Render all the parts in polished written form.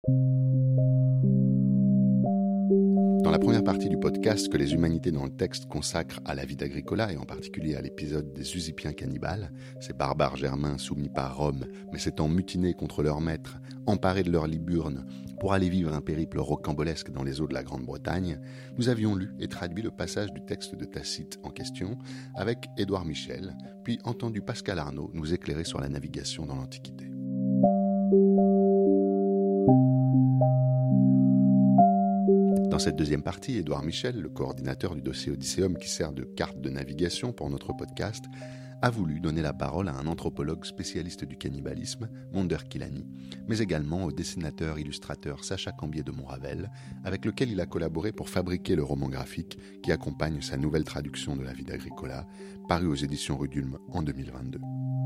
Dans la première partie du podcast que les humanités dans le texte consacrent à la vie d'Agricola, et en particulier à l'épisode des Usipiens cannibales, ces barbares germains soumis par Rome, mais s'étant mutinés contre leur maître, emparés de leur liburne, pour aller vivre un périple rocambolesque dans les eaux de la Grande-Bretagne, nous avions lu et traduit le passage du texte de Tacite en question avec Édouard Michel, puis entendu Pascal Arnaud nous éclairer sur la navigation dans l'Antiquité. Dans cette deuxième partie, Édouard Michel, le coordinateur du dossier Odysseum qui sert de carte de navigation pour notre podcast, a voulu donner la parole à un anthropologue spécialiste du cannibalisme, Monder Kilani, mais également au dessinateur-illustrateur Sacha Cambier de Montravel, avec lequel il a collaboré pour fabriquer le roman graphique qui accompagne sa nouvelle traduction de la vie d'Agricola, paru aux éditions Rudulm en 2022.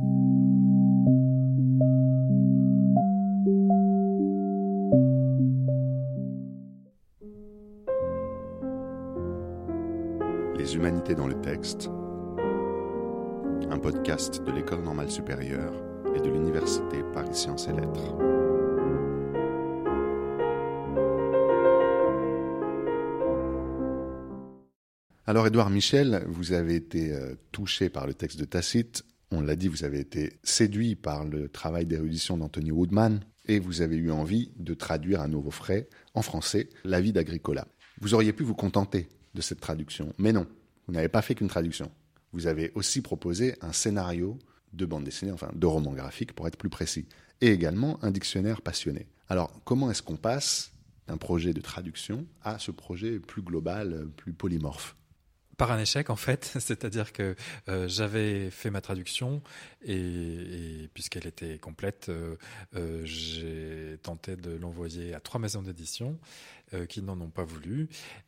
Les humanités dans le texte, un podcast de l'École normale supérieure et de l'Université Paris Sciences et Lettres. Alors Édouard Michel, vous avez été touché par le texte de Tacite, on l'a dit, vous avez été séduit par le travail d'érudition d'Anthony Woodman et vous avez eu envie de traduire à nouveau frais, en français, la vie d'Agricola. Vous auriez pu vous contenter de cette traduction, mais non, vous n'avez pas fait qu'une traduction. Vous avez aussi proposé un scénario de bande dessinée, enfin de roman graphique pour être plus précis, et également un dictionnaire passionné. Alors, comment est-ce qu'on passe d'un projet de traduction à ce projet plus global, plus polymorphe ? Par un échec, en fait, c'est-à-dire que j'avais fait ma traduction et puisqu'elle était complète, j'ai tenté de l'envoyer à 3 maisons d'édition qui n'en ont pas voulu.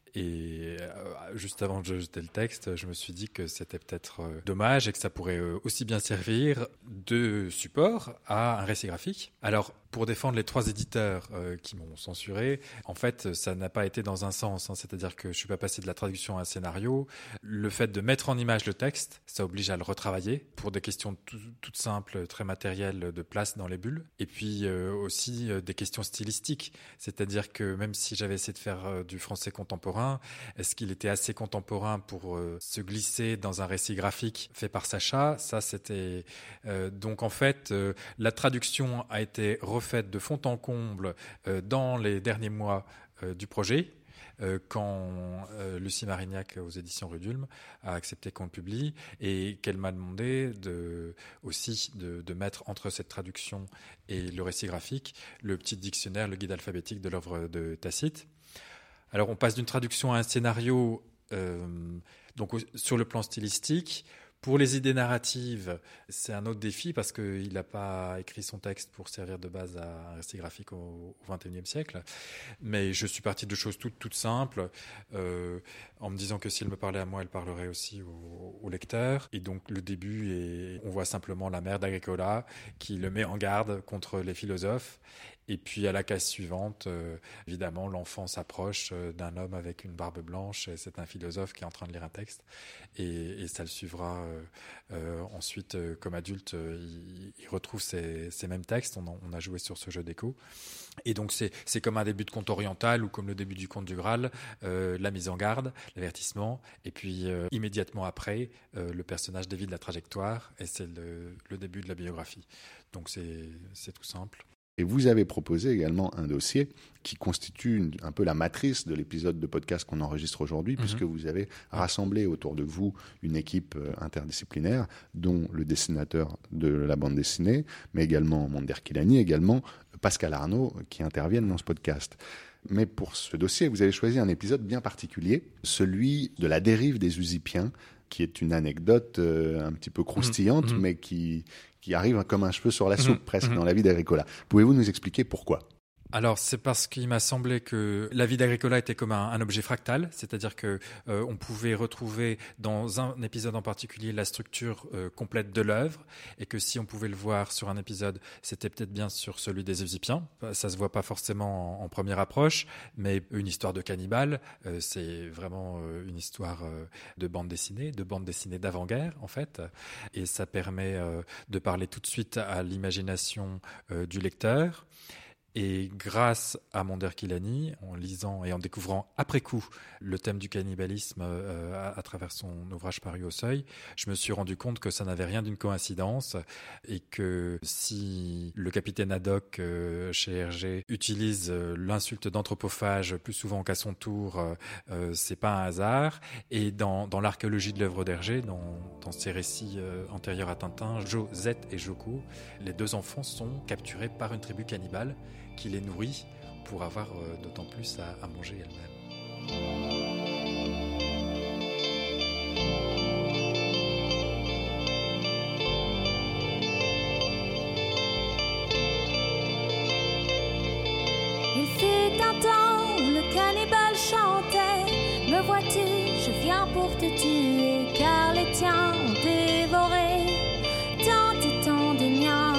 Et juste avant de jeter le texte, je me suis dit que c'était peut-être dommage et que ça pourrait aussi bien servir de support à un récit graphique. Alors, pour défendre les 3 éditeurs qui m'ont censuré, en fait, ça n'a pas été dans un sens. C'est-à-dire que je ne suis pas passé de la traduction à un scénario. Le fait de mettre en image le texte, ça oblige à le retravailler pour des questions toutes simples, très matérielles de place dans les bulles. Et puis aussi des questions stylistiques. C'est-à-dire que même si j'avais essayé de faire du français contemporain, est-ce qu'il était assez contemporain pour se glisser dans un récit graphique fait par Sacha ? Ça, c'était... donc en fait, la traduction a été refaite de fond en comble dans les derniers mois du projet, quand Lucie Marignac aux éditions Rudulm a accepté qu'on le publie et qu'elle m'a demandé aussi de mettre entre cette traduction et le récit graphique le petit dictionnaire, le guide alphabétique de l'œuvre de Tacite. Alors on passe d'une traduction à un scénario donc sur le plan stylistique. Pour les idées narratives, c'est un autre défi parce qu'il n'a pas écrit son texte pour servir de base à un récit graphique au XXIe siècle. Mais je suis parti de choses toutes simples, en me disant que si elle me parlait à moi, elle parlerait aussi au lecteur. Et donc le début, on voit simplement la mère d'Agricola qui le met en garde contre les philosophes. Et puis à la case suivante, évidemment, l'enfant s'approche d'un homme avec une barbe blanche. Et c'est un philosophe qui est en train de lire un texte. Et ça le suivra ensuite comme adulte. Il retrouve ces mêmes textes. On a joué sur ce jeu d'écho. Et donc c'est comme un début de conte oriental ou comme le début du conte du Graal, la mise en garde, l'avertissement. Et puis immédiatement après, le personnage dévie de la trajectoire. Et c'est le début de la biographie. Donc c'est tout simple. Et vous avez proposé également un dossier qui constitue un peu la matrice de l'épisode de podcast qu'on enregistre aujourd'hui, puisque vous avez rassemblé autour de vous une équipe interdisciplinaire, dont le dessinateur de la bande dessinée, mais également Monder Kilani, également Pascal Arnaud, qui interviennent dans ce podcast. Mais pour ce dossier, vous avez choisi un épisode bien particulier, celui de la dérive des Usipiens, qui est une anecdote un petit peu croustillante, mais qui arrive comme un cheveu sur la soupe, presque, dans la vie d'Agricola. Pouvez-vous nous expliquer pourquoi ? Alors, c'est parce qu'il m'a semblé que la vie d'Agricola était comme un objet fractal, c'est-à-dire que on pouvait retrouver dans un épisode en particulier la structure complète de l'œuvre, et que si on pouvait le voir sur un épisode, c'était peut-être bien sur celui des Usipiens. Ça se voit pas forcément en première approche, mais une histoire de cannibale, c'est vraiment une histoire de bande dessinée d'avant-guerre en fait, et ça permet de parler tout de suite à l'imagination du lecteur. Et grâce à Monderkilani, en lisant et en découvrant après coup le thème du cannibalisme à travers son ouvrage paru au Seuil, je me suis rendu compte que ça n'avait rien d'une coïncidence et que si le capitaine Haddock chez Hergé utilise l'insulte d'anthropophage plus souvent qu'à son tour, c'est pas un hasard. Et dans l'archéologie de l'œuvre d'Hergé, dans ses récits antérieurs à Tintin, Jo, Zet et Joko, les 2 enfants sont capturés par une tribu cannibale qui les nourrit pour avoir d'autant plus à manger elle-même. Il fut un temps où le cannibale chantait: me vois-tu, je viens pour te tuer, car les tiens ont dévoré tant et tant de miens.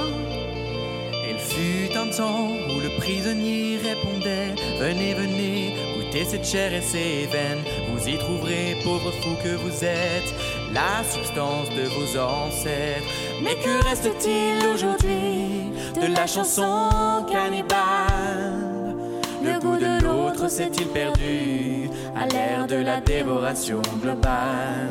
Il fut un temps où le prisonnier répondait: venez, venez, goûtez cette chair et ces veines. Vous y trouverez, pauvres fous que vous êtes, la substance de vos ancêtres. Mais que reste-t-il aujourd'hui de la chanson cannibale? Le goût de l'autre s'est-il perdu à l'ère de la dévoration globale?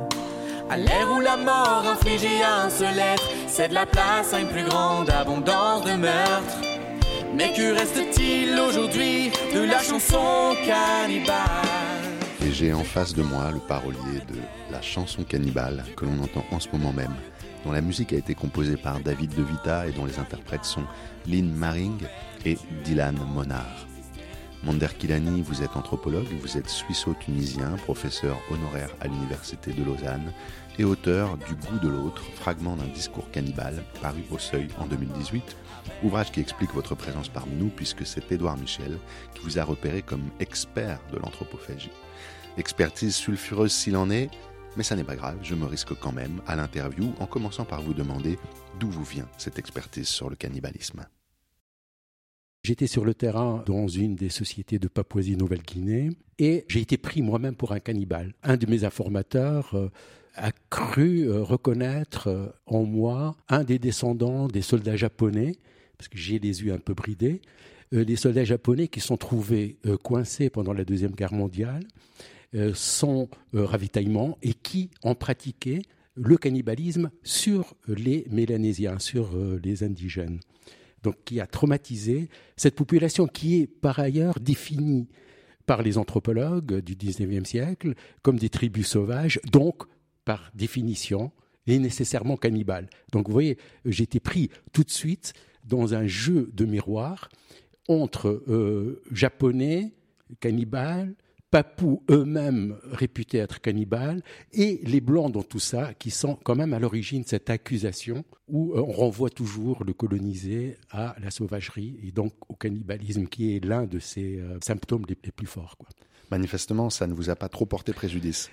À l'ère où la mort infligée à un seul être cède la place à une plus grande abondance de meurtres. Mais que reste-t-il aujourd'hui de la chanson cannibale? Et j'ai en face de moi le parolier de la chanson cannibale que l'on entend en ce moment même, dont la musique a été composée par David De Vita et dont les interprètes sont Lynn Maring et Dylan Monard. Monderkilani, vous êtes anthropologue, vous êtes suisseau-tunisien, professeur honoraire à l'Université de Lausanne et auteur du Goût de l'autre, fragment d'un discours cannibale, paru au Seuil en 2018, ouvrage qui explique votre présence parmi nous puisque c'est Édouard Michel qui vous a repéré comme expert de l'anthropophagie. Expertise sulfureuse s'il en est, mais ça n'est pas grave, je me risque quand même à l'interview en commençant par vous demander d'où vous vient cette expertise sur le cannibalisme. J'étais sur le terrain dans une des sociétés de Papouasie-Nouvelle-Guinée et j'ai été pris moi-même pour un cannibale. Un de mes informateurs a cru reconnaître en moi un des descendants des soldats japonais, parce que j'ai les yeux un peu bridés, les soldats japonais qui sont trouvés coincés pendant la Deuxième Guerre mondiale, sans ravitaillement et qui ont pratiqué le cannibalisme sur les Mélanésiens, sur les indigènes. Donc, qui a traumatisé cette population qui est par ailleurs définie par les anthropologues du XIXe siècle comme des tribus sauvages, donc par définition et nécessairement cannibales. Donc vous voyez, j'ai été pris tout de suite dans un jeu de miroir entre japonais, cannibales, Papous eux-mêmes réputés être cannibales, et les Blancs dans tout ça, qui sont quand même à l'origine de cette accusation où on renvoie toujours le colonisé à la sauvagerie et donc au cannibalisme, qui est l'un de ces symptômes les plus forts, quoi. Manifestement, ça ne vous a pas trop porté préjudice.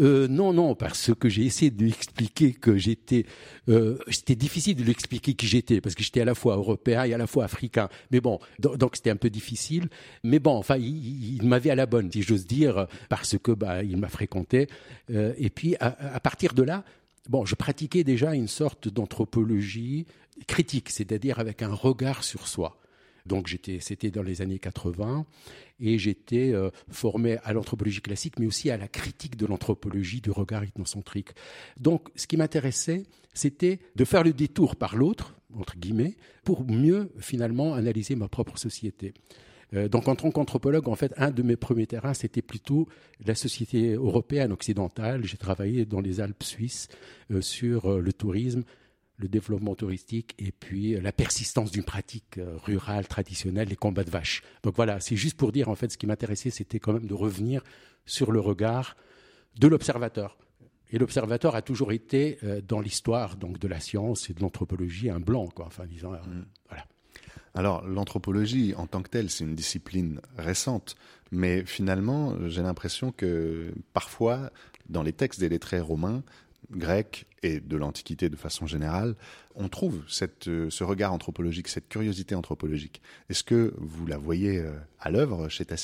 Non, parce que j'ai essayé de lui expliquer que j'étais... c'était difficile de lui expliquer qui j'étais, parce que j'étais à la fois européen et à la fois africain. Mais bon, donc c'était un peu difficile. Mais bon, enfin, il m'avait à la bonne, si j'ose dire, parce que il m'a fréquenté. Et puis, à partir de là, je pratiquais déjà une sorte d'anthropologie critique, c'est-à-dire avec un regard sur soi. Donc c'était dans les années 80 et j'étais formé à l'anthropologie classique mais aussi à la critique de l'anthropologie du regard ethnocentrique. Donc ce qui m'intéressait, c'était de faire le détour par l'autre, entre guillemets, pour mieux finalement analyser ma propre société. Donc en tant qu'anthropologue, en fait, un de mes premiers terrains, c'était plutôt la société européenne occidentale. J'ai travaillé dans les Alpes suisses sur le tourisme, le développement touristique et puis la persistance d'une pratique rurale traditionnelle, les combats de vaches. Donc voilà, c'est juste pour dire, en fait, ce qui m'intéressait, c'était quand même de revenir sur le regard de l'observateur. Et l'observateur a toujours été, dans l'histoire donc, de la science et de l'anthropologie, un blanc, quoi. Enfin, disons, voilà. Alors, l'anthropologie, en tant que telle, c'est une discipline récente, mais finalement, j'ai l'impression que parfois, dans les textes des lettrés romains, grecs et de l'Antiquité de façon générale, on trouve ce regard anthropologique, cette curiosité anthropologique. Est-ce que vous la voyez à l'œuvre chez Tacite ?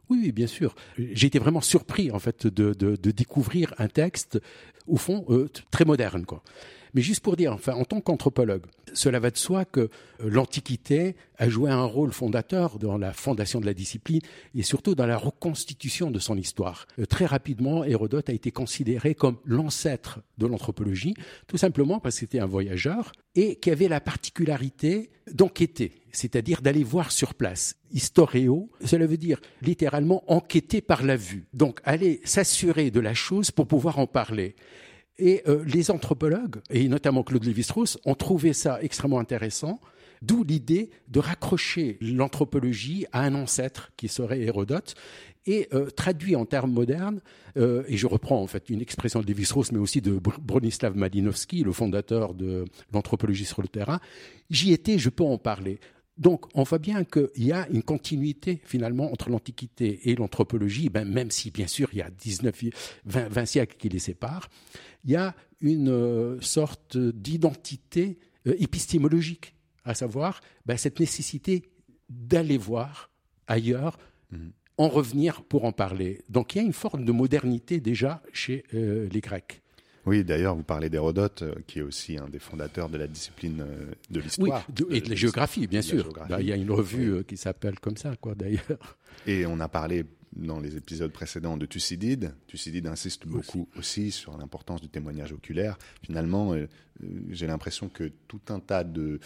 Oui, bien sûr. J'ai été vraiment surpris en fait de découvrir un texte au fond très moderne, quoi. Mais juste pour dire, enfin, en tant qu'anthropologue, cela va de soi que l'Antiquité a joué un rôle fondateur dans la fondation de la discipline et surtout dans la reconstitution de son histoire. Très rapidement, Hérodote a été considéré comme l'ancêtre de l'anthropologie, tout simplement parce que c'était un voyageur et qui avait la particularité d'enquêter, c'est-à-dire d'aller voir sur place. Historio, cela veut dire littéralement enquêter par la vue. Donc, aller s'assurer de la chose pour pouvoir en parler. Et les anthropologues, et notamment Claude Lévi-Strauss, ont trouvé ça extrêmement intéressant, d'où l'idée de raccrocher l'anthropologie à un ancêtre qui serait Hérodote, et traduit en termes modernes, et je reprends en fait une expression de Lévi-Strauss, mais aussi de Bronislaw Malinowski, le fondateur de l'anthropologie sur le terrain, j'y étais, je peux en parler. Donc, on voit bien qu'il y a une continuité, finalement, entre l'Antiquité et l'anthropologie, même si, bien sûr, il y a 20 siècles qui les séparent. Il y a une sorte d'identité épistémologique, à savoir cette nécessité d'aller voir ailleurs, en revenir pour en parler. Donc, il y a une forme de modernité déjà chez les Grecs. Oui, d'ailleurs, vous parlez d'Hérodote, qui est aussi un des fondateurs de la discipline de l'histoire. Oui, et de la géographie, bien sûr. Il y a une revue qui s'appelle comme ça, quoi, d'ailleurs. Et on a parlé dans les épisodes précédents de Thucydide. Thucydide insiste beaucoup aussi sur l'importance du témoignage oculaire. Finalement, j'ai l'impression que tout un tas de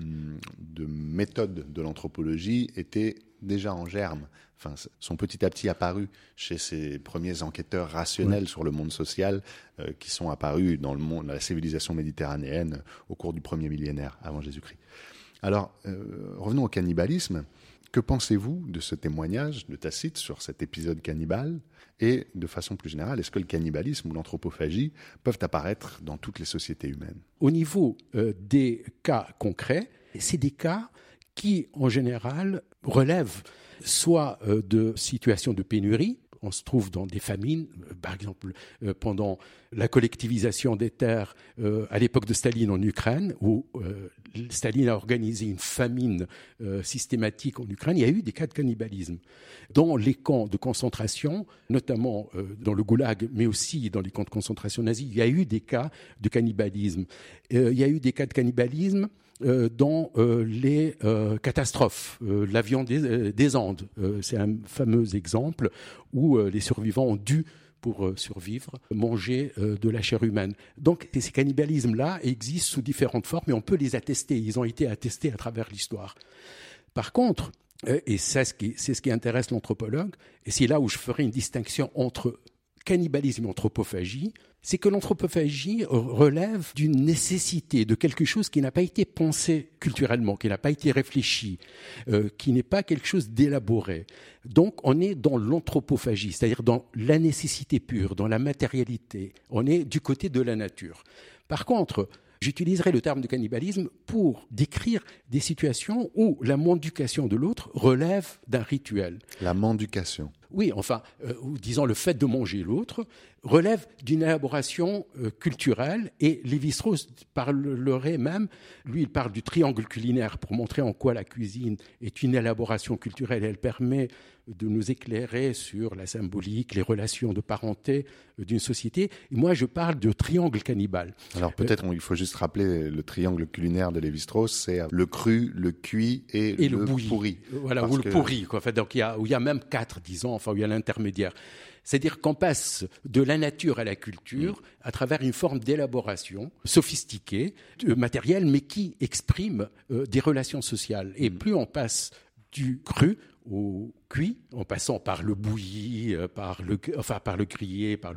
méthodes de l'anthropologie étaient déjà en germe, sont petit à petit apparus chez ces premiers enquêteurs rationnels sur le monde social qui sont apparus dans le monde, dans la civilisation méditerranéenne au cours du premier millénaire avant Jésus-Christ. Alors, revenons au cannibalisme. Que pensez-vous de ce témoignage de Tacite sur cet épisode cannibale? Et de façon plus générale, est-ce que le cannibalisme ou l'anthropophagie peuvent apparaître dans toutes les sociétés humaines? Au niveau des cas concrets, c'est des cas qui, en général, relèvent soit de situations de pénurie. On se trouve dans des famines, par exemple pendant la collectivisation des terres à l'époque de Staline en Ukraine, où Staline a organisé une famine systématique en Ukraine. Il y a eu des cas de cannibalisme. Dans les camps de concentration, notamment dans le Goulag, mais aussi dans les camps de concentration nazis, il y a eu des cas de cannibalisme. Il y a eu des cas de cannibalisme dans les catastrophes, l'avion des Andes. C'est un fameux exemple où les survivants ont dû, pour survivre, manger de la chair humaine. Donc ces cannibalismes-là existent sous différentes formes et on peut les attester. Ils ont été attestés à travers l'histoire. Par contre, et c'est ce qui intéresse l'anthropologue, et c'est là où je ferai une distinction entre cannibalisme et anthropophagie, c'est que l'anthropophagie relève d'une nécessité, de quelque chose qui n'a pas été pensé culturellement, qui n'a pas été réfléchi, qui n'est pas quelque chose d'élaboré. Donc on est dans l'anthropophagie, c'est-à-dire dans la nécessité pure, dans la matérialité. On est du côté de la nature. Par contre, j'utiliserai le terme de cannibalisme pour décrire des situations où la mendication de l'autre relève d'un rituel. La mendication. Oui, disons le fait de manger l'autre relève d'une élaboration culturelle, et Lévi-Strauss parlerait même, lui il parle du triangle culinaire pour montrer en quoi la cuisine est une élaboration culturelle. Elle permet de nous éclairer sur la symbolique, les relations de parenté d'une société. Et moi je parle de triangle cannibale. Alors peut-être il faut juste rappeler le triangle culinaire de Lévi-Strauss, c'est le cru, le cuit et le pourri. Voilà, ou le pourri, quoi. Enfin, donc où il y a même 4, disons, où il y a l'intermédiaire. C'est-à-dire qu'on passe de la nature à la culture à travers une forme d'élaboration sophistiquée, matérielle, mais qui exprime des relations sociales. Et plus on passe du cru au cuit, en passant par le bouilli, par le grillé, par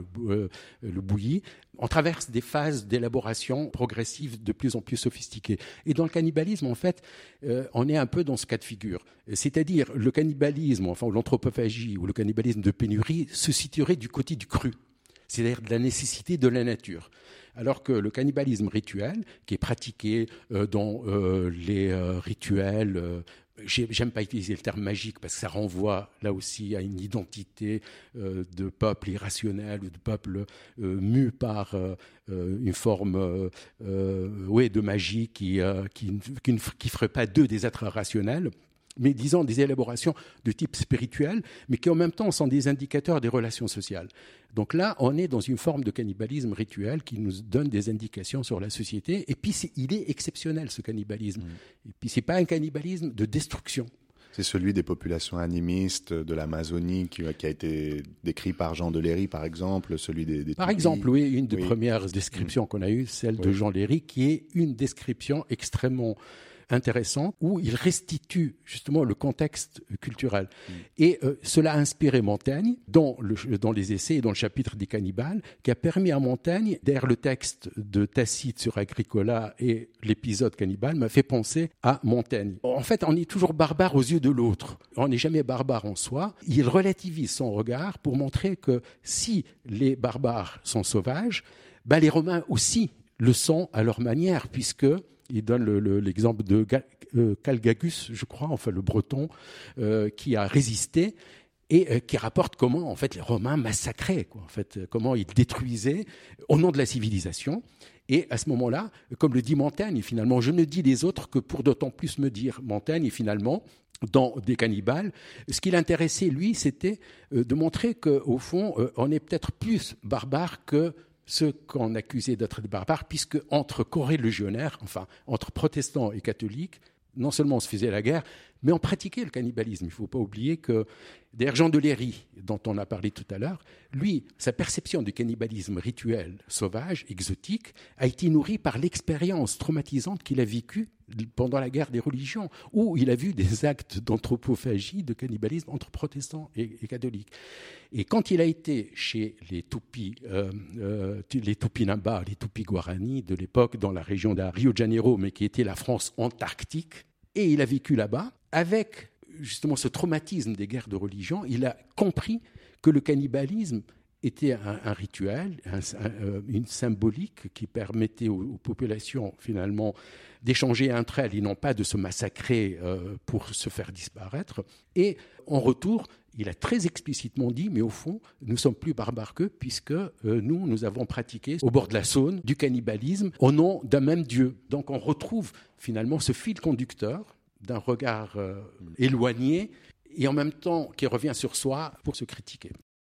le bouilli, on traverse des phases d'élaboration progressive de plus en plus sophistiquées. Et dans le cannibalisme, en fait, on est un peu dans ce cas de figure. C'est-à-dire le cannibalisme, ou l'anthropophagie, ou le cannibalisme de pénurie se situerait du côté du cru, c'est-à-dire de la nécessité de la nature. Alors que le cannibalisme rituel, qui est pratiqué dans les rituels, j'aime pas utiliser le terme magique parce que ça renvoie là aussi à une identité de peuple irrationnel ou de peuple mu par une forme de magie qui ferait pas d'eux des êtres rationnels. mais disons des élaborations de type spirituel, mais qui en même temps sont des indicateurs des relations sociales. Donc là, on est dans une forme de cannibalisme rituel qui nous donne des indications sur la société. Et puis, il est exceptionnel, ce cannibalisme. Et puis, ce n'est pas un cannibalisme de destruction. C'est celui des populations animistes de l'Amazonie qui a été décrit par Jean de Léry, par exemple, celui des Par exemple, oui, une des premières descriptions qu'on a eues, celle de Jean Léry, qui est une description extrêmement intéressante, où il restitue justement le contexte culturel. Et cela a inspiré Montaigne dans les essais et dans le chapitre des cannibales, qui a permis à Montaigne, derrière le texte de Tacite sur Agricola et l'épisode cannibale, m'a fait penser à Montaigne. En fait, on est toujours barbare aux yeux de l'autre. On n'est jamais barbare en soi. Il relativise son regard pour montrer que si les barbares sont sauvages, les Romains aussi le sont à leur manière, puisque il donne l'exemple de Calgagus, je crois, enfin le breton, qui a résisté et qui rapporte comment en fait les Romains massacraient, en fait, comment ils détruisaient au nom de la civilisation. Et à ce moment-là, comme le dit Montaigne, finalement, je ne dis les autres que pour d'autant plus me dire. Montaigne, finalement, dans des cannibales, ce qui l'intéressait, lui, c'était de montrer qu'au fond, on est peut-être plus barbare que ceux qu'on accusait d'être des barbares, puisque entre corréligionnaires, enfin entre protestants et catholiques, non seulement on se faisait la guerre, mais on pratiquait le cannibalisme. Il ne faut pas oublier que, d'ailleurs, Jean de Léry, dont on a parlé tout à l'heure, lui, sa perception du cannibalisme rituel, sauvage, exotique, a été nourrie par l'expérience traumatisante qu'il a vécue pendant la guerre des religions, où il a vu des actes d'anthropophagie, de cannibalisme entre protestants et catholiques. Et quand il a été chez les Tupinambas, les Tupi-Guarani de l'époque, dans la région de Rio de Janeiro, mais qui était la France antarctique, et il a vécu là-bas, avec justement ce traumatisme des guerres de religion, il a compris que le cannibalisme était un rituel, une symbolique qui permettait aux populations finalement d'échanger entre elles et non pas de se massacrer pour se faire disparaître. Et en retour, il a très explicitement dit, mais au fond, nous sommes plus barbares qu'eux puisque nous avons pratiqué au bord de la Saône du cannibalisme au nom d'un même Dieu. Donc on retrouve finalement ce fil conducteur d'un regard éloigné et en même temps qui revient sur soi pour se critiquer.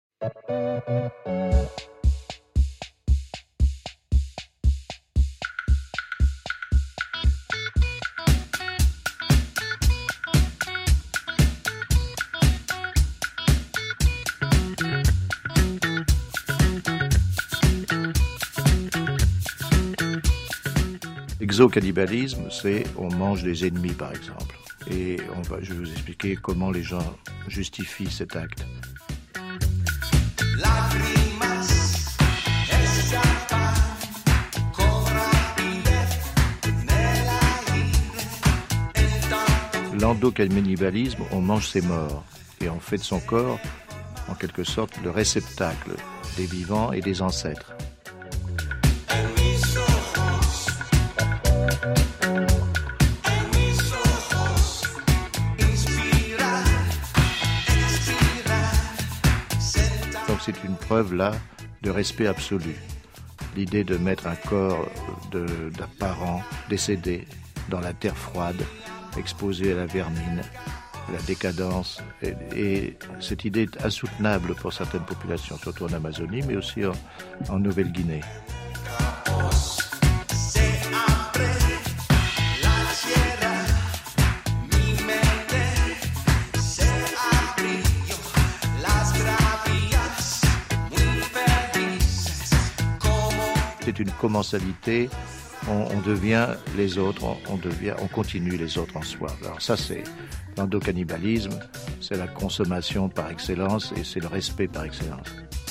Exocannibalisme, c'est on mange des ennemis par exemple. Et je vais vous expliquer comment les gens justifient cet acte. L'endocannibalisme, on mange ses morts et on fait de son corps, en quelque sorte, le réceptacle des vivants et des ancêtres. Donc c'est une preuve là de respect absolu. L'idée de mettre un corps d'un parent décédé dans la terre froide, exposé à la vermine, à la décadence, et cette idée est insoutenable pour certaines populations, surtout en Amazonie, mais aussi en Nouvelle-Guinée. C'est une commensalité, on devient les autres, on continue les autres en soi. Alors ça, c'est l'endocannibalisme, c'est la consommation par excellence et c'est le respect par excellence.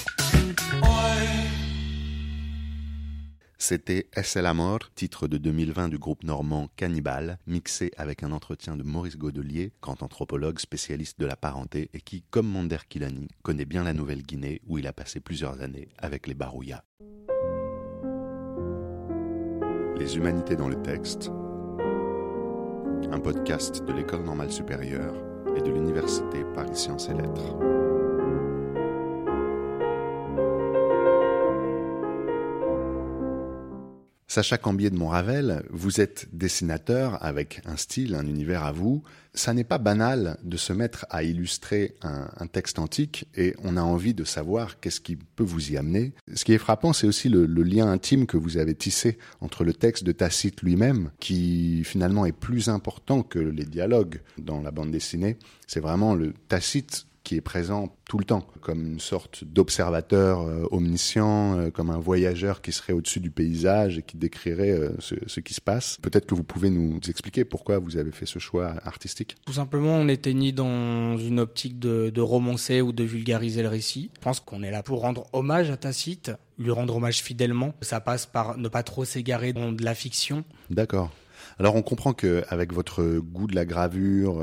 C'était Es el Amor, titre de 2020 du groupe normand Cannibal, mixé avec un entretien de Maurice Godelier, grand anthropologue spécialiste de la parenté et qui, comme Monder Kilani, connaît bien la Nouvelle-Guinée où il a passé plusieurs années avec les Barouya. Les humanités dans le texte, un podcast de l'École normale supérieure et de l'Université Paris Sciences et Lettres. Sacha Cambier de Montravel, vous êtes dessinateur avec un style, un univers à vous. Ça n'est pas banal de se mettre à illustrer un texte antique et on a envie de savoir qu'est-ce qui peut vous y amener. Ce qui est frappant, c'est aussi le lien intime que vous avez tissé entre le texte de Tacite lui-même, qui finalement est plus important que les dialogues dans la bande dessinée. C'est vraiment le Tacite qui est présent tout le temps, comme une sorte d'observateur omniscient, comme un voyageur qui serait au-dessus du paysage et qui décrirait ce qui se passe. Peut-être que vous pouvez nous expliquer pourquoi vous avez fait ce choix artistique. Tout simplement, on n'était ni dans une optique de romancer ou de vulgariser le récit. Je pense qu'on est là pour rendre hommage à Tacite, lui rendre hommage fidèlement. Ça passe par ne pas trop s'égarer dans de la fiction. D'accord. Alors on comprend qu'avec votre goût de la gravure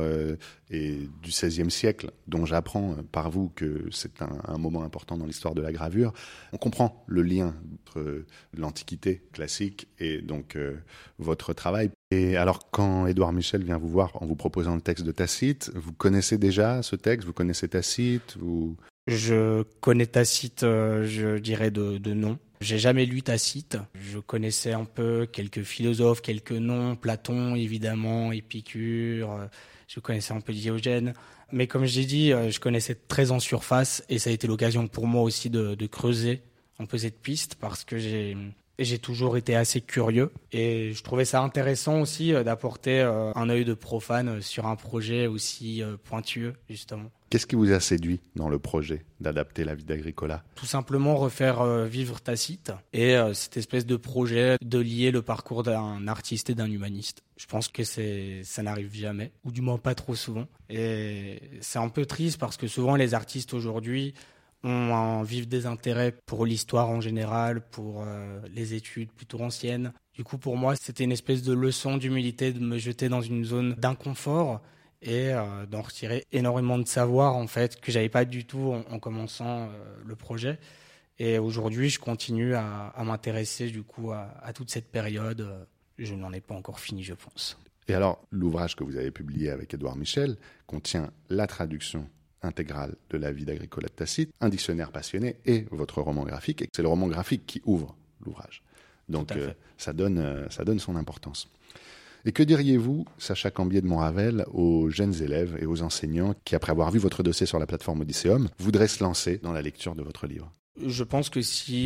et du XVIe siècle, dont j'apprends par vous que c'est un moment important dans l'histoire de la gravure, on comprend le lien entre l'Antiquité classique et donc votre travail. Et alors quand Édouard Michel vient vous voir en vous proposant le texte de Tacite, vous connaissez déjà ce texte, vous connaissez Tacite ou... Je connais Tacite, je dirais de nom. J'ai jamais lu Tacite. Je connaissais un peu quelques philosophes, quelques noms, Platon évidemment, Épicure. Je connaissais un peu Diogène. Mais comme j'ai dit, je connaissais très en surface et ça a été l'occasion pour moi aussi de creuser un peu cette piste parce que j'ai toujours été assez curieux et je trouvais ça intéressant aussi d'apporter un œil de profane sur un projet aussi pointueux justement. Qu'est-ce qui vous a séduit dans le projet d'adapter la vie d'Agricola ? Tout simplement refaire vivre Tacite et cette espèce de projet de lier le parcours d'un artiste et d'un humaniste. Je pense que ça n'arrive jamais, ou du moins pas trop souvent. Et c'est un peu triste parce que souvent les artistes aujourd'hui ont un vif désintérêt pour l'histoire en général, pour les études plutôt anciennes. Du coup, pour moi, c'était une espèce de leçon d'humilité de me jeter dans une zone d'inconfort et d'en retirer énormément de savoir en fait que j'avais pas du tout en commençant le projet. Et aujourd'hui, je continue à m'intéresser du coup à toute cette période. Je n'en ai pas encore fini, je pense. Et alors, l'ouvrage que vous avez publié avec Édouard Michel contient la traduction intégrale de la vie d'Agricola de Tacite, un dictionnaire passionné et votre roman graphique. Et c'est le roman graphique qui ouvre l'ouvrage. Donc ça donne son importance. Et que diriez-vous, Sacha Cambier de Montravel, aux jeunes élèves et aux enseignants qui, après avoir vu votre dossier sur la plateforme Odysseum, voudraient se lancer dans la lecture de votre livre ? Je pense que si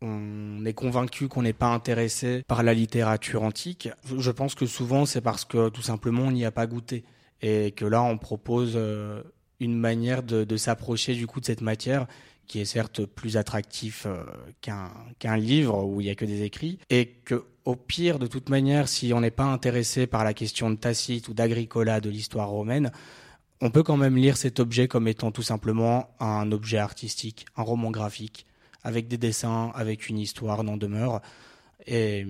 on est convaincu qu'on n'est pas intéressé par la littérature antique, je pense que souvent c'est parce que tout simplement on n'y a pas goûté. Et que là on propose une manière de s'approcher du coup de cette matière qui est certes plus attractif qu'un livre où il n'y a que des écrits, et que au pire, de toute manière, si on n'est pas intéressé par la question de Tacite ou d'Agricola, de l'histoire romaine, on peut quand même lire cet objet comme étant tout simplement un objet artistique, un roman graphique, avec des dessins, avec une histoire, n'en demeure. Et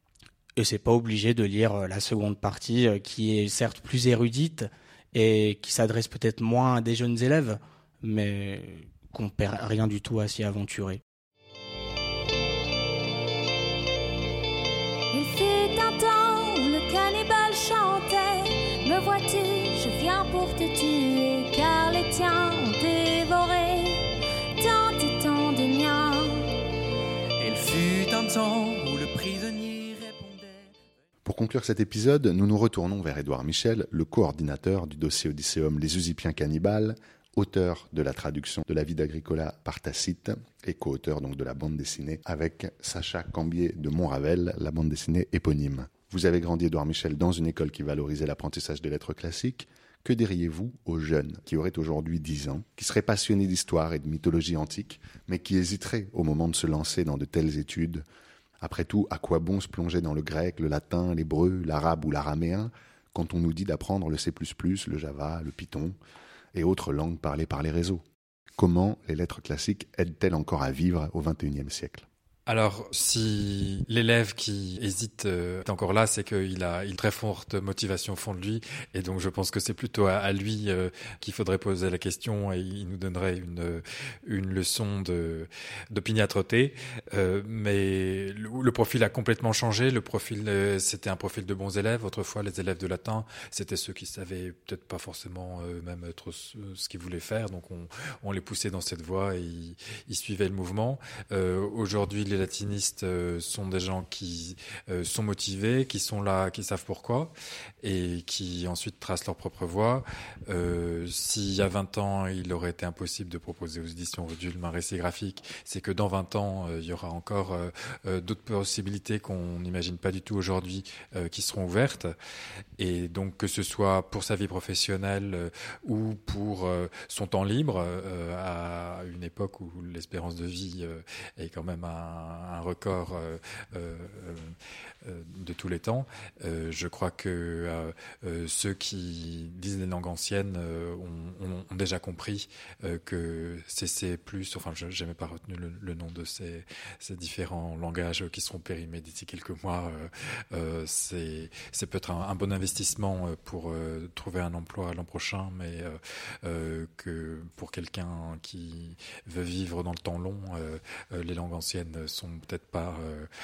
c'est pas obligé de lire la seconde partie, qui est certes plus érudite et qui s'adresse peut-être moins à des jeunes élèves, mais qu'on perd rien du tout à s'y aventurer. Il fut un temps où le cannibale chantait. Me vois-tu, je viens pour te tuer, car les tiens ont dévoré tant et tant de miens. Il fut un temps où le prisonnier répondait. Pour conclure cet épisode, nous nous retournons vers Édouard Michel, le coordinateur du dossier Odysseum Les Usipiens cannibales, auteur de la traduction de la vie d'Agricola par Tacite et co-auteur donc de la bande dessinée avec Sacha Cambier de Montravel, la bande dessinée éponyme. Vous avez grandi, Édouard Michel, dans une école qui valorisait l'apprentissage des lettres classiques. Que diriez-vous aux jeunes qui auraient aujourd'hui 10 ans, qui seraient passionnés d'histoire et de mythologie antique, mais qui hésiteraient au moment de se lancer dans de telles études ? Après tout, à quoi bon se plonger dans le grec, le latin, l'hébreu, l'arabe ou l'araméen, quand on nous dit d'apprendre le C++, le Java, le Python et autres langues parlées par les réseaux ? Comment les lettres classiques aident-elles encore à vivre au XXIe siècle ? Alors, si l'élève qui hésite est encore là, c'est qu'il a une très forte motivation au fond de lui. Et donc, je pense que c'est plutôt à lui qu'il faudrait poser la question et il nous donnerait une leçon d'opiniâtreté. Mais le profil a complètement changé. Le profil, c'était un profil de bons élèves. Autrefois, les élèves de latin, c'était ceux qui savaient peut-être pas forcément même trop ce qu'ils voulaient faire. Donc, on les poussait dans cette voie et ils suivaient le mouvement. Aujourd'hui, les latinistes sont des gens qui sont motivés, qui sont là, qui savent pourquoi, et qui ensuite tracent leur propre voie. S'il y a 20 ans, il aurait été impossible de proposer aux éditions Rodulme un récit graphique, c'est que dans 20 ans, il y aura encore d'autres possibilités qu'on n'imagine pas du tout aujourd'hui qui seront ouvertes. Et donc, que ce soit pour sa vie professionnelle ou pour son temps libre, à une époque où l'espérance de vie est quand même un record de tous les temps, je crois que ceux qui disent les langues anciennes ont déjà compris que CC+, enfin, je n'ai même pas retenu le nom de ces différents langages qui seront périmés d'ici quelques mois, c'est peut-être un bon investissement pour trouver un emploi l'an prochain, mais que pour quelqu'un qui veut vivre dans le temps long, les langues anciennes sont peut-être pas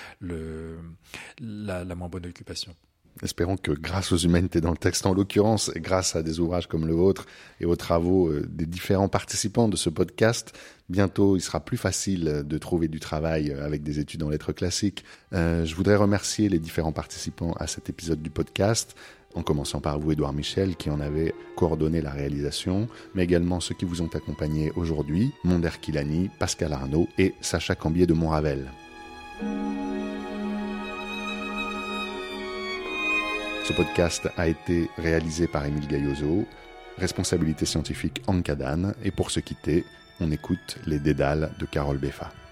la moins bonne occupation. Espérons que grâce aux humanités dans le texte, en l'occurrence, et grâce à des ouvrages comme le vôtre et aux travaux des différents participants de ce podcast, bientôt il sera plus facile de trouver du travail avec des études en lettres classiques. Je voudrais remercier les différents participants à cet épisode du podcast, en commençant par vous, Édouard Michel, qui en avait coordonné la réalisation, mais également ceux qui vous ont accompagné aujourd'hui, Monder Kilani, Pascal Arnaud et Sacha Cambier de Montravel. Ce podcast a été réalisé par Émile Gaillozo, responsabilité scientifique Anne Cadane, et pour se quitter, on écoute les Dédales de Carole Beffa.